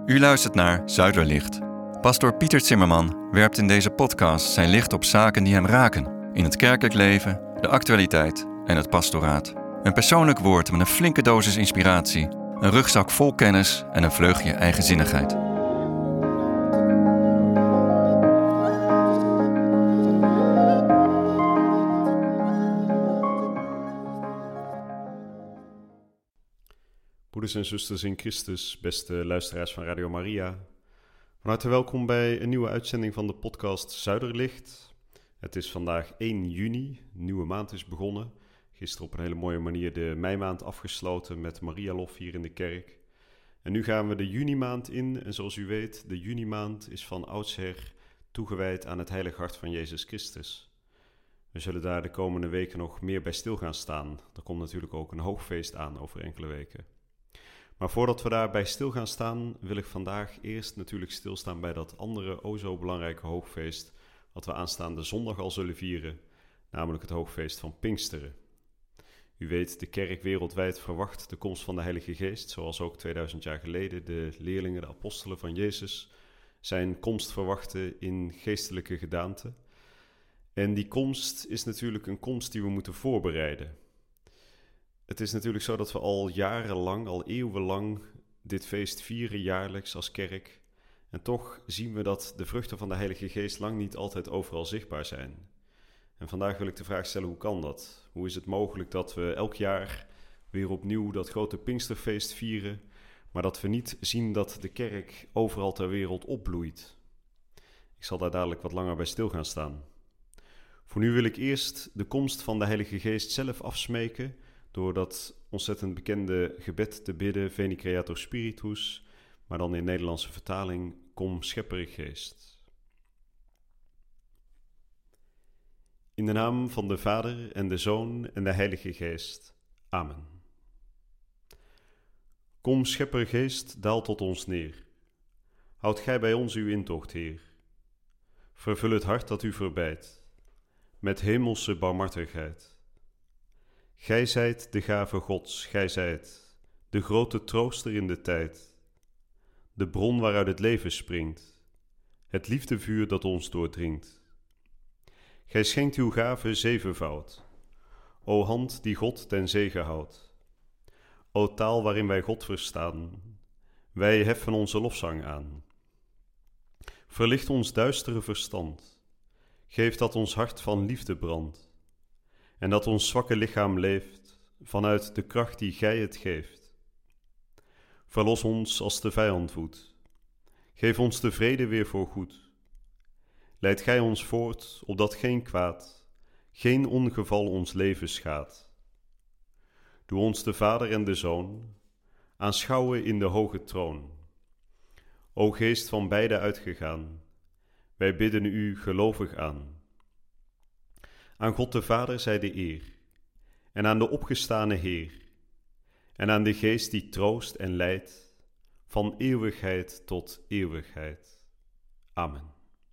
U luistert naar Zuiderlicht. Pastoor Pieter Zimmerman werpt in deze podcast zijn licht op zaken die hem raken. In het kerkelijk leven, de actualiteit en het pastoraat. Een persoonlijk woord met een flinke dosis inspiratie. Een rugzak vol kennis en een vleugje eigenzinnigheid. Broeders en zusters in Christus, beste luisteraars van Radio Maria. Van harte welkom bij een nieuwe uitzending van de podcast Zuiderlicht. Het is vandaag 1 juni, een nieuwe maand is begonnen. Gisteren op een hele mooie manier de meimaand afgesloten met Marialof hier in de kerk. En nu gaan we de junimaand in en zoals u weet, de junimaand is van oudsher toegewijd aan het heilig hart van Jezus Christus. We zullen daar de komende weken nog meer bij stil gaan staan. Er komt natuurlijk ook een hoogfeest aan over enkele weken. Maar voordat we daarbij stil gaan staan, wil ik vandaag eerst natuurlijk stilstaan bij dat andere o zo belangrijke hoogfeest wat we aanstaande zondag al zullen vieren, namelijk het hoogfeest van Pinksteren. U weet, de kerk wereldwijd verwacht de komst van de Heilige Geest, zoals ook 2000 jaar geleden de leerlingen, de apostelen van Jezus, zijn komst verwachten in geestelijke gedaante. En die komst is natuurlijk een komst die we moeten voorbereiden. Het is natuurlijk zo dat we al jarenlang, al eeuwenlang dit feest vieren jaarlijks als kerk. En toch zien we dat de vruchten van de Heilige Geest lang niet altijd overal zichtbaar zijn. En vandaag wil ik de vraag stellen, hoe kan dat? Hoe is het mogelijk dat we elk jaar weer opnieuw dat grote Pinksterfeest vieren, maar dat we niet zien dat de kerk overal ter wereld opbloeit? Ik zal daar dadelijk wat langer bij stil gaan staan. Voor nu wil ik eerst de komst van de Heilige Geest zelf afsmeken door dat ontzettend bekende gebed te bidden, Veni Creator Spiritus, maar dan in Nederlandse vertaling, Kom Schepper Geest. In de naam van de Vader en de Zoon en de Heilige Geest. Amen. Kom Schepper Geest, daal tot ons neer. Houd gij bij ons uw intocht, Heer. Vervul het hart dat u verbijt, met hemelse barmhartigheid. Gij zijt de gave Gods, gij zijt de grote trooster in de tijd, de bron waaruit het leven springt, het liefdevuur dat ons doordringt. Gij schenkt uw gave zevenvoud, o hand die God ten zegen houdt. O taal waarin wij God verstaan, wij heffen onze lofzang aan. Verlicht ons duistere verstand, geef dat ons hart van liefde brandt. En dat ons zwakke lichaam leeft vanuit de kracht die gij het geeft. Verlos ons als de vijand woedt. Geef ons de vrede weer voor goed. Leid gij ons voort, opdat geen kwaad, geen ongeval ons leven schaadt. Doe ons de Vader en de Zoon aanschouwen in de hoge troon. O Geest van beide uitgegaan, wij bidden u gelovig aan. Aan God de Vader zij de eer, en aan de opgestane Heer, en aan de Geest die troost en leidt, van eeuwigheid tot eeuwigheid. Amen.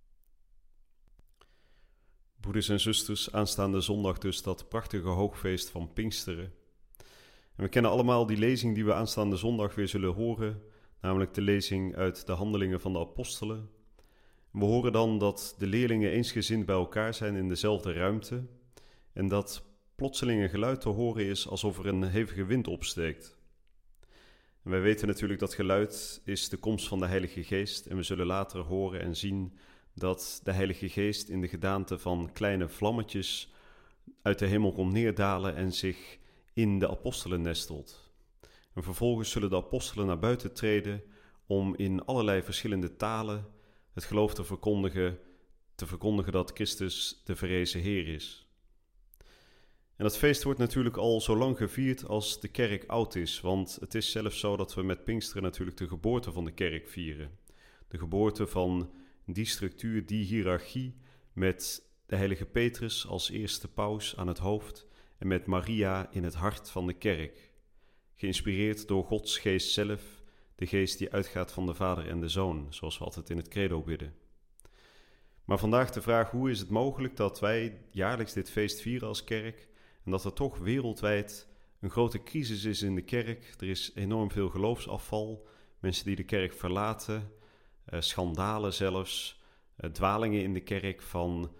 Broeders en zusters, aanstaande zondag dus dat prachtige hoogfeest van Pinksteren. En we kennen allemaal die lezing die we aanstaande zondag weer zullen horen, namelijk de lezing uit de Handelingen van de Apostelen. We horen dan dat de leerlingen eensgezind bij elkaar zijn in dezelfde ruimte en dat plotseling een geluid te horen is alsof er een hevige wind opsteekt. En wij weten natuurlijk dat geluid is de komst van de Heilige Geest en we zullen later horen en zien dat de Heilige Geest in de gedaante van kleine vlammetjes uit de hemel komt neerdalen en zich in de apostelen nestelt. En vervolgens zullen de apostelen naar buiten treden om in allerlei verschillende talen het geloof te verkondigen dat Christus de verrezen Heer is. En dat feest wordt natuurlijk al zo lang gevierd als de kerk oud is, want het is zelfs zo dat we met Pinksteren natuurlijk de geboorte van de kerk vieren. De geboorte van die structuur, die hiërarchie met de heilige Petrus als eerste paus aan het hoofd en met Maria in het hart van de kerk. Geïnspireerd door Gods geest zelf, de geest die uitgaat van de Vader en de Zoon, zoals we altijd in het credo bidden. Maar vandaag de vraag, hoe is het mogelijk dat wij jaarlijks dit feest vieren als kerk en dat er toch wereldwijd een grote crisis is in de kerk. Er is enorm veel geloofsafval. mensen die de kerk verlaten, schandalen zelfs, dwalingen in de kerk van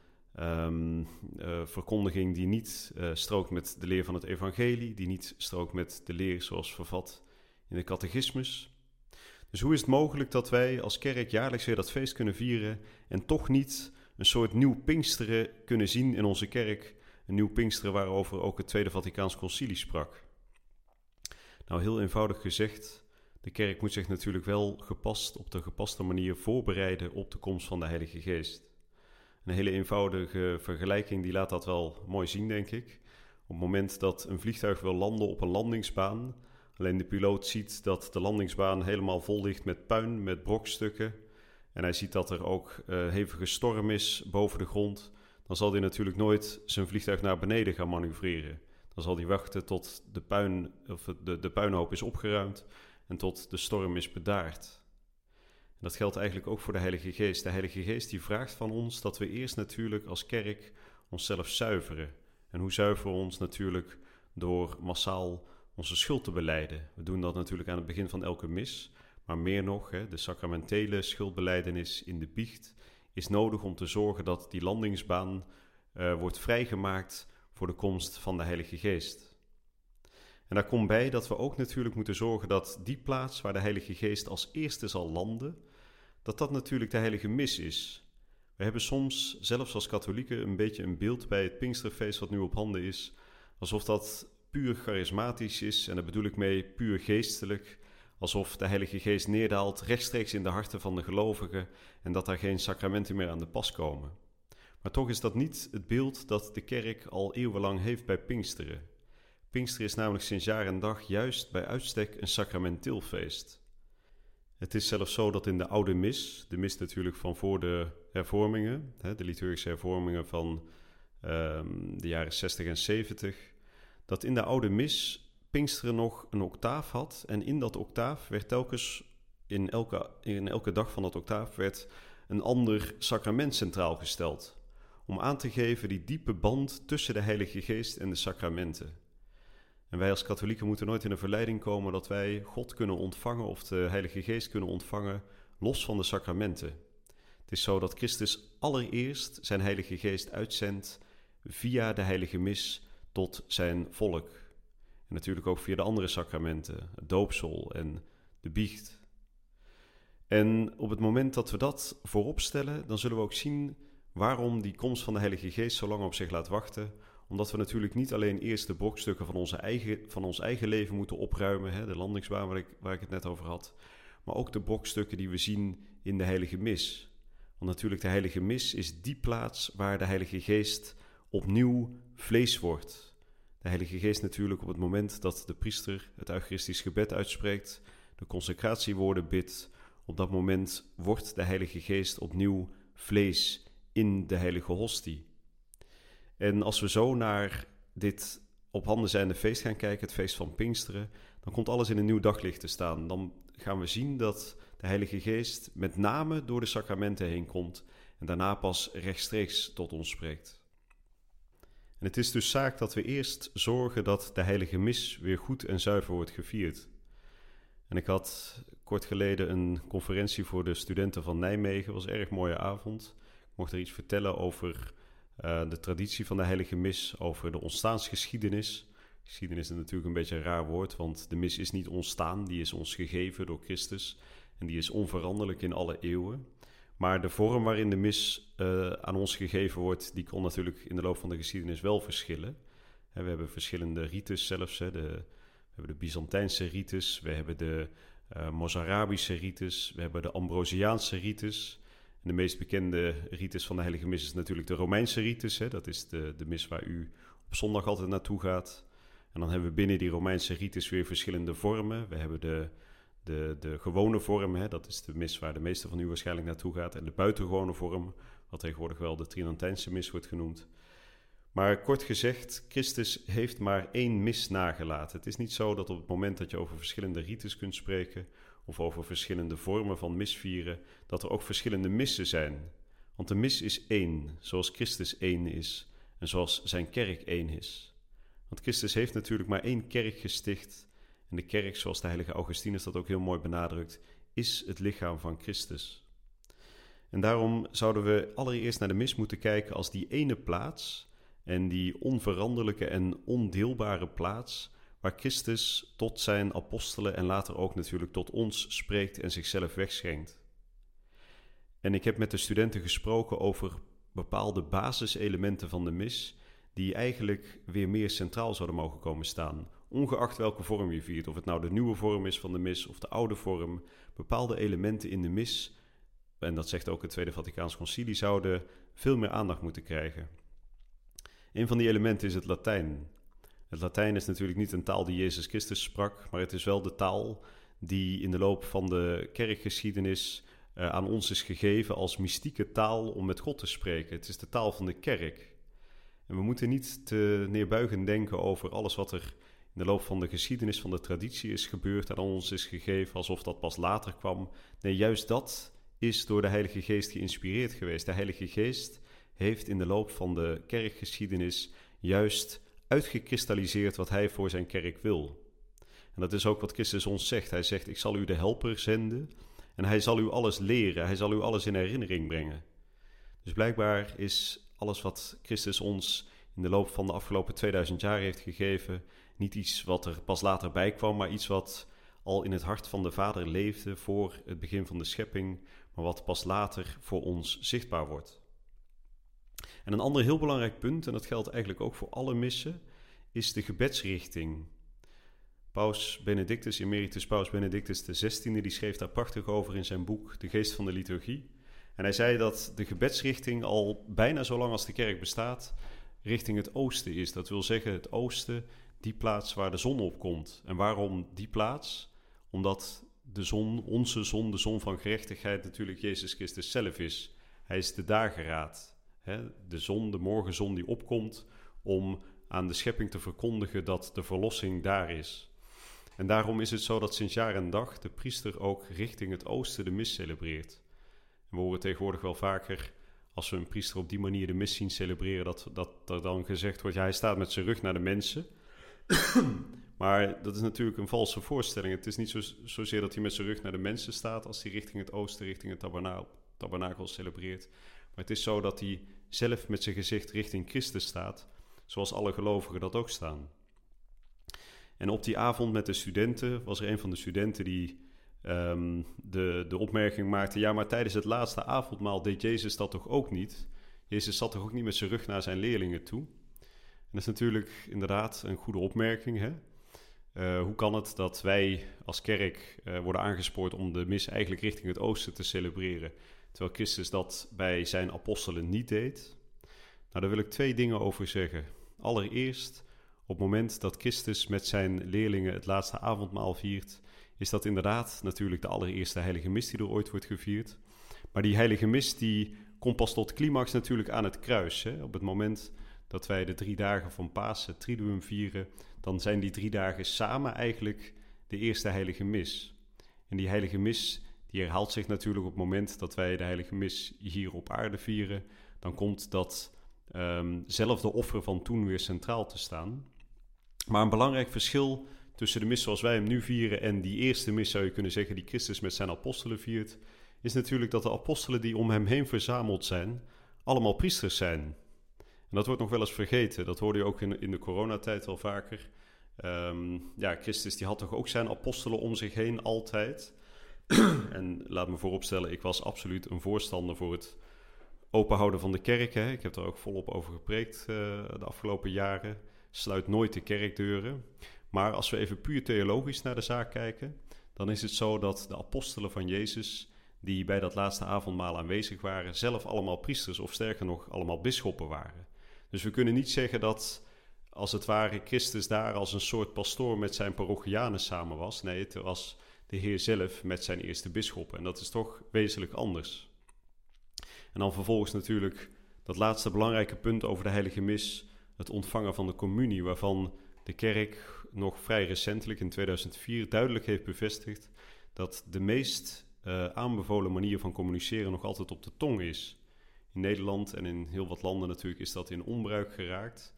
verkondiging die niet strookt met de leer van het evangelie, die niet strookt met de leer zoals vervat in de catechismus. Dus hoe is het mogelijk dat wij als kerk jaarlijks weer dat feest kunnen vieren en toch niet een soort nieuw Pinksteren kunnen zien in onze kerk? Een nieuw Pinksteren waarover ook het Tweede Vaticaans Concilie sprak. Nou, heel eenvoudig gezegd, de kerk moet zich natuurlijk wel op de gepaste manier voorbereiden op de komst van de Heilige Geest. Een hele eenvoudige vergelijking die laat dat wel mooi zien, denk ik. Op het moment dat een vliegtuig wil landen op een landingsbaan, alleen de piloot ziet dat de landingsbaan helemaal vol ligt met puin, met brokstukken, en hij ziet dat er ook hevige storm is boven de grond, dan zal hij natuurlijk nooit zijn vliegtuig naar beneden gaan manoeuvreren. Dan zal hij wachten tot de puinhoop is opgeruimd en tot de storm is bedaard. En dat geldt eigenlijk ook voor de Heilige Geest. De Heilige Geest die vraagt van ons dat we eerst natuurlijk als kerk onszelf zuiveren. En hoe zuiveren we ons? Natuurlijk door massaal onze schuld te belijden. We doen dat natuurlijk aan het begin van elke mis. Maar meer nog, de sacramentele schuldbelijdenis in de biecht is nodig om te zorgen dat die landingsbaan wordt vrijgemaakt voor de komst van de Heilige Geest. En daar komt bij dat we ook natuurlijk moeten zorgen dat die plaats waar de Heilige Geest als eerste zal landen, dat natuurlijk de Heilige Mis is. We hebben soms, zelfs als katholieken, een beetje een beeld bij het Pinksterfeest wat nu op handen is, alsof dat puur charismatisch is, en daar bedoel ik mee puur geestelijk, alsof de Heilige Geest neerdaalt rechtstreeks in de harten van de gelovigen en dat daar geen sacramenten meer aan de pas komen. Maar toch is dat niet het beeld dat de kerk al eeuwenlang heeft bij Pinksteren. Pinksteren is namelijk sinds jaar en dag juist bij uitstek een sacramenteel feest. Het is zelfs zo dat in de oude mis, de mis natuurlijk van voor de hervormingen, de liturgische hervormingen van de jaren 60 en 70, dat in de oude mis Pinksteren nog een octaaf had en in dat octaaf werd telkens, in elke dag van dat octaaf, werd een ander sacrament centraal gesteld, om aan te geven die diepe band tussen de Heilige Geest en de sacramenten. En wij als katholieken moeten nooit in de verleiding komen dat wij God kunnen ontvangen of de Heilige Geest kunnen ontvangen los van de sacramenten. Het is zo dat Christus allereerst zijn Heilige Geest uitzendt via de Heilige Mis tot zijn volk. En natuurlijk ook via de andere sacramenten, het doopsel en de biecht. En op het moment dat we dat voorop stellen, dan zullen we ook zien waarom die komst van de Heilige Geest zo lang op zich laat wachten. Omdat we natuurlijk niet alleen eerst de brokstukken van ons eigen leven moeten opruimen, de landingsbaan waar ik het net over had, maar ook de brokstukken die we zien in de Heilige Mis. Want natuurlijk de Heilige Mis is die plaats waar de Heilige Geest opnieuw vlees wordt. De Heilige Geest natuurlijk op het moment dat de priester het Eucharistisch gebed uitspreekt, de consecratiewoorden bidt, op dat moment wordt de Heilige Geest opnieuw vlees in de heilige hostie. En als we zo naar dit op handen zijnde feest gaan kijken, het feest van Pinksteren, dan komt alles in een nieuw daglicht te staan. Dan gaan we zien dat de Heilige Geest met name door de sacramenten heen komt en daarna pas rechtstreeks tot ons spreekt. En het is dus zaak dat we eerst zorgen dat de Heilige Mis weer goed en zuiver wordt gevierd. En ik had kort geleden een conferentie voor de studenten van Nijmegen. Het was een erg mooie avond. Ik mocht er iets vertellen over de traditie van de Heilige Mis, over de ontstaansgeschiedenis. Geschiedenis is natuurlijk een beetje een raar woord, want de mis is niet ontstaan, die is ons gegeven door Christus en die is onveranderlijk in alle eeuwen. Maar de vorm waarin de mis aan ons gegeven wordt, die kon natuurlijk in de loop van de geschiedenis wel verschillen. We hebben verschillende rites zelfs. We hebben de Byzantijnse rites, we hebben de Mozarabische rites, we hebben de Ambrosiaanse rites. En de meest bekende rites van de Heilige Mis is natuurlijk de Romeinse rites. Dat is de mis waar u op zondag altijd naartoe gaat. En dan hebben we binnen die Romeinse rites weer verschillende vormen. We hebben de gewone vorm, dat is de mis waar de meeste van u waarschijnlijk naartoe gaat. En de buitengewone vorm, wat tegenwoordig wel de Tridentijnse mis wordt genoemd. Maar kort gezegd, Christus heeft maar één mis nagelaten. Het is niet zo dat op het moment dat je over verschillende rites kunt spreken of over verschillende vormen van misvieren, dat er ook verschillende missen zijn. Want de mis is één, zoals Christus één is en zoals zijn kerk één is. Want Christus heeft natuurlijk maar één kerk gesticht. En de kerk, zoals de heilige Augustinus dat ook heel mooi benadrukt, is het lichaam van Christus. En daarom zouden we allereerst naar de mis moeten kijken als die ene plaats en die onveranderlijke en ondeelbare plaats waar Christus tot zijn apostelen en later ook natuurlijk tot ons spreekt en zichzelf wegschenkt. En ik heb met de studenten gesproken over bepaalde basiselementen van de mis die eigenlijk weer meer centraal zouden mogen komen staan. Ongeacht welke vorm je viert, of het nou de nieuwe vorm is van de mis of de oude vorm, bepaalde elementen in de mis, en dat zegt ook het Tweede Vaticaans Concilie, zouden veel meer aandacht moeten krijgen. Een van die elementen is het Latijn. Het Latijn is natuurlijk niet een taal die Jezus Christus sprak, maar het is wel de taal die in de loop van de kerkgeschiedenis aan ons is gegeven als mystieke taal om met God te spreken. Het is de taal van de kerk. En we moeten niet te neerbuigend denken over alles wat er in de loop van de geschiedenis van de traditie is gebeurd en aan ons is gegeven, alsof dat pas later kwam. Nee, juist dat is door de Heilige Geest geïnspireerd geweest. De Heilige Geest heeft in de loop van de kerkgeschiedenis juist uitgekristalliseerd wat hij voor zijn kerk wil. En dat is ook wat Christus ons zegt. Hij zegt, ik zal u de helper zenden en hij zal u alles leren. Hij zal u alles in herinnering brengen. Dus blijkbaar is alles wat Christus ons in de loop van de afgelopen 2000 jaar heeft gegeven niet iets wat er pas later bij kwam, maar iets wat al in het hart van de Vader leefde voor het begin van de schepping, maar wat pas later voor ons zichtbaar wordt. En een ander heel belangrijk punt, en dat geldt eigenlijk ook voor alle missen, is de gebedsrichting. Paus Benedictus, emeritus Paus Benedictus XVI, die schreef daar prachtig over in zijn boek De Geest van de Liturgie. En hij zei dat de gebedsrichting al bijna zo lang als de kerk bestaat, richting het oosten is. Dat wil zeggen het oosten, die plaats waar de zon opkomt. En waarom die plaats? Omdat de zon, onze zon, de zon van gerechtigheid, natuurlijk Jezus Christus zelf is. Hij is de dageraad. De zon, de morgenzon die opkomt om aan de schepping te verkondigen dat de verlossing daar is. En daarom is het zo dat sinds jaar en dag de priester ook richting het oosten de mis celebreert. En we horen tegenwoordig wel vaker, als we een priester op die manier de mis zien celebreren, dat er dan gezegd wordt, ja, hij staat met zijn rug naar de mensen. Maar dat is natuurlijk een valse voorstelling. Het is niet zozeer dat hij met zijn rug naar de mensen staat als hij richting het oosten, richting het tabernakel celebreert. Maar het is zo dat hij zelf met zijn gezicht richting Christus staat, zoals alle gelovigen dat ook staan. En op die avond met de studenten was er een van de studenten die de opmerking maakte, ja, maar tijdens het laatste avondmaal deed Jezus dat toch ook niet? Jezus zat toch ook niet met zijn rug naar zijn leerlingen toe? En dat is natuurlijk inderdaad een goede opmerking, hè? Hoe kan het dat wij als kerk worden aangespoord om de mis eigenlijk richting het oosten te celebreren, terwijl Christus dat bij zijn apostelen niet deed? Nou, daar wil ik 2 dingen over zeggen. Allereerst, op het moment dat Christus met zijn leerlingen het laatste avondmaal viert, is dat inderdaad natuurlijk de allereerste heilige mis die er ooit wordt gevierd. Maar die heilige mis die komt pas tot climax natuurlijk aan het kruis. Hè? Op het moment dat wij de 3 dagen van Pasen, het Triduum vieren, dan zijn die 3 dagen samen eigenlijk de eerste heilige mis. En die heilige mis die herhaalt zich natuurlijk op het moment dat wij de heilige mis hier op aarde vieren. Dan komt datzelfde offer van toen weer centraal te staan. Maar een belangrijk verschil tussen de mis zoals wij hem nu vieren en die eerste mis, zou je kunnen zeggen, die Christus met zijn apostelen viert, is natuurlijk dat de apostelen die om hem heen verzameld zijn, allemaal priesters zijn. En dat wordt nog wel eens vergeten. Dat hoorde je ook in de coronatijd wel vaker. Christus die had toch ook zijn apostelen om zich heen altijd. En laat me vooropstellen, ik was absoluut een voorstander voor het openhouden van de kerk. Hè. Ik heb daar ook volop over gepreekt de afgelopen jaren. Sluit nooit de kerkdeuren. Maar als we even puur theologisch naar de zaak kijken, dan is het zo dat de apostelen van Jezus, die bij dat laatste avondmaal aanwezig waren, zelf allemaal priesters of sterker nog allemaal bisschoppen waren. Dus we kunnen niet zeggen dat, als het ware, Christus daar als een soort pastoor met zijn parochianen samen was. Nee, het was de Heer zelf met zijn eerste bisschoppen. En dat is toch wezenlijk anders. En dan vervolgens natuurlijk dat laatste belangrijke punt over de heilige mis, het ontvangen van de communie, waarvan de kerk nog vrij recentelijk in 2004 duidelijk heeft bevestigd dat de meest aanbevolen manier van communiceren nog altijd op de tong is. In Nederland en in heel wat landen natuurlijk is dat in onbruik geraakt.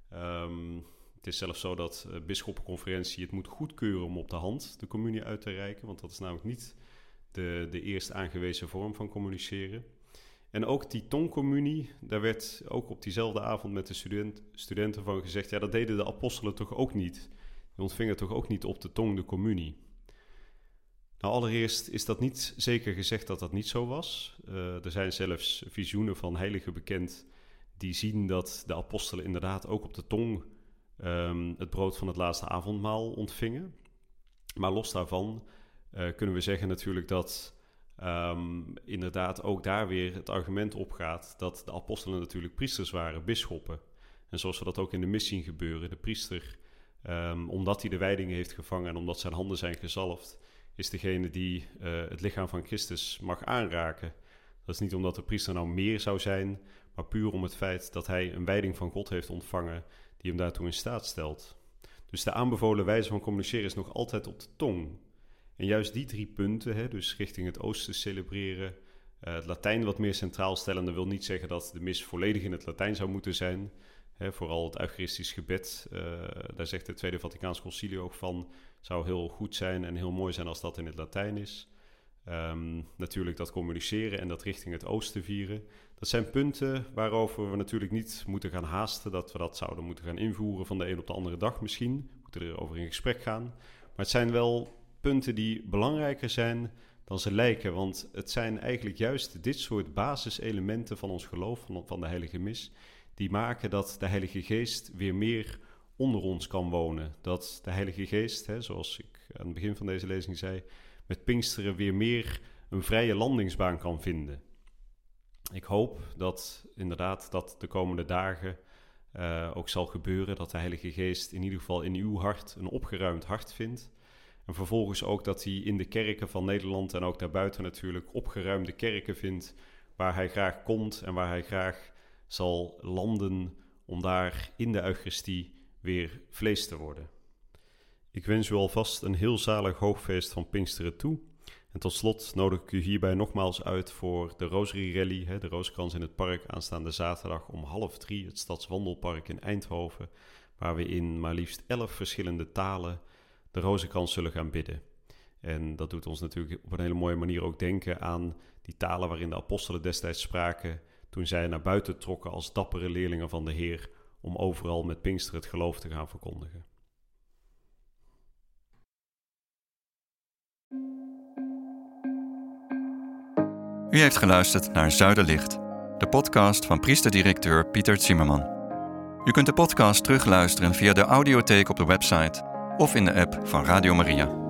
Het is zelfs zo dat de bisschoppenconferentie het moet goedkeuren om op de hand de communie uit te reiken, want dat is namelijk niet de eerst aangewezen vorm van communiceren. En ook die tongcommunie, daar werd ook op diezelfde avond met de studenten van gezegd, ja, dat deden de apostelen toch ook niet. Die ontvingen toch ook niet op de tong de communie. Nou, allereerst is dat niet zeker gezegd dat dat niet zo was. Er zijn zelfs visioenen van heiligen bekend die zien dat de apostelen inderdaad ook op de tong het brood van het laatste avondmaal ontvingen. Maar los daarvan kunnen we zeggen natuurlijk dat inderdaad ook daar weer het argument opgaat dat de apostelen natuurlijk priesters waren, bisschoppen. En zoals we dat ook in de mis zien gebeuren, de priester, omdat hij de wijding heeft gevangen en omdat zijn handen zijn gezalfd, is degene die het lichaam van Christus mag aanraken. Dat is niet omdat de priester nou meer zou zijn, maar puur om het feit dat hij een wijding van God heeft ontvangen die hem daartoe in staat stelt. Dus de aanbevolen wijze van communiceren is nog altijd op de tong. En juist die 3 punten, dus richting het oosten celebreren, het Latijn wat meer centraal stellen, dat wil niet zeggen dat de mis volledig in het Latijn zou moeten zijn. Vooral het Eucharistisch gebed, daar zegt het Tweede Vaticaans Concilie ook van, zou heel goed zijn en heel mooi zijn als dat in het Latijn is. Natuurlijk dat communiceren en dat richting het oosten vieren. Dat zijn punten waarover we natuurlijk niet moeten gaan haasten, dat we dat zouden moeten gaan invoeren van de een op de andere dag misschien. We moeten erover in gesprek gaan. Maar het zijn wel punten die belangrijker zijn dan ze lijken, want het zijn eigenlijk juist dit soort basiselementen van ons geloof, van de Heilige Mis, die maken dat de Heilige Geest weer meer onder ons kan wonen. Dat de Heilige Geest, zoals ik aan het begin van deze lezing zei, met Pinksteren weer meer een vrije landingsbaan kan vinden. Ik hoop dat inderdaad dat de komende dagen ook zal gebeuren, dat de Heilige Geest in ieder geval in uw hart een opgeruimd hart vindt. En vervolgens ook dat hij in de kerken van Nederland en ook daarbuiten natuurlijk opgeruimde kerken vindt, waar hij graag komt en waar hij graag zal landen om daar in de Eucharistie weer vlees te worden. Ik wens u alvast een heel zalig hoogfeest van Pinksteren toe. En tot slot nodig ik u hierbij nogmaals uit voor de Rosary Rally, de Rozenkrans in het Park, aanstaande zaterdag om 2:30, het Stadswandelpark in Eindhoven, waar we in maar liefst 11 verschillende talen de Rozenkrans zullen gaan bidden. En dat doet ons natuurlijk op een hele mooie manier ook denken aan die talen waarin de apostelen destijds spraken toen zij naar buiten trokken als dappere leerlingen van de Heer om overal met Pinksteren het geloof te gaan verkondigen. U heeft geluisterd naar Zuiderlicht, de podcast van priester-directeur Pieter Zimmerman. U kunt de podcast terugluisteren via de audiotheek op de website of in de app van Radio Maria.